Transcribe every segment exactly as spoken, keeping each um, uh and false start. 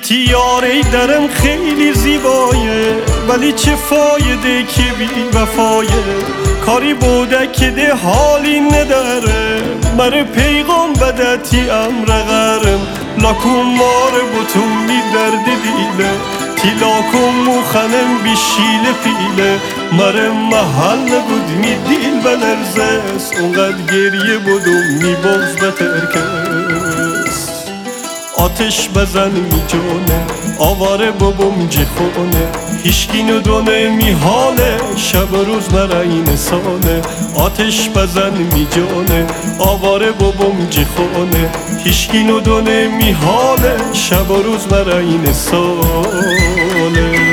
گتی یاری درم خیلی زیبایه، ولی چه فایده که بی وفایه. کاری بوده که ده حالی نداره، مره پیغام بدتی امر غرم. لاکم مار بوتون می درد دیله، تی لاکم مخنم بی شیل پیله. مره محل نبود می دیل بلرزست، اونقدر گریه بودم می باز بتر کس. آتش بزن می جانه، آواره بابم جخونه. هیشکی ندونه می حاله، شب و روز مرا این سانه. آتش بزن می جانه، آواره بابم جخونه. هیشکی ندونه می حاله، شب و روز مرا این سانه.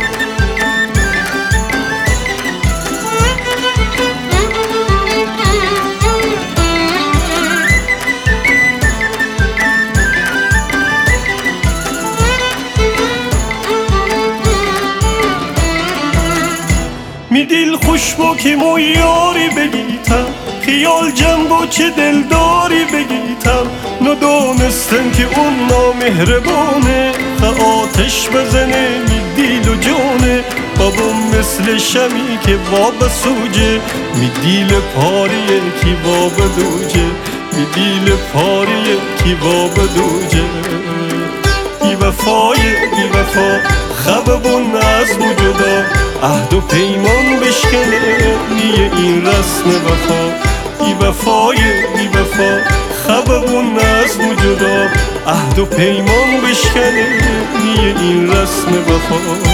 می دل خوش با که مو یاری بگیتم، خیال جمع با چه دلداری بگیتم. ندانستم که اون نامهربانه، خ آتش بزنه می دیل و جانه. بابم مثل شمی که واب سوجه، می دیل پاریه کی واب دوجه. می دیل پاریه کی واب دوجه. بی وفای بی وفا خببون از وجودا، عهد و پیمان بشکنه نیه این رسم وفا. بی وفای بی وفا خببون از وجودا، عهد و پیمان بشکنه نیه این رسم وفا.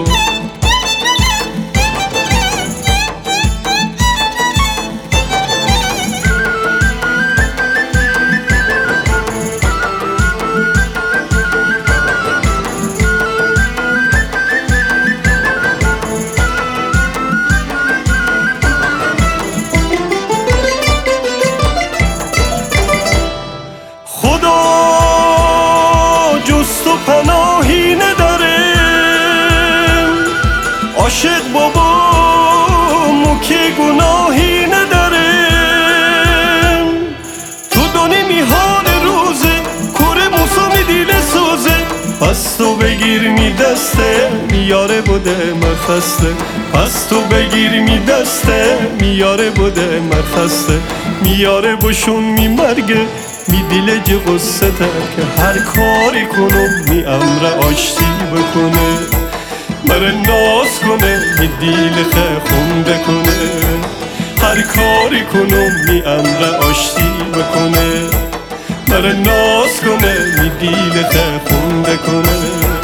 پناهی نداره عاشق بابامو که گناهی نداره. تو دانی میهان روزه کوره موسا می دیله سوزه. پس تو بگیر می دسته میاره بوده مرخسته. پس تو بگیر می دسته میاره بوده مرخسته. میاره بشون می مرگه می دیل جه قصه که هر کاری کنم می امر آشتی بکنه. مره ناز کنه می دیل خه خونده کنه. هر کاری کنم می امر آشتی بکنه. مره ناز کنه می دیل خه خونده کنه.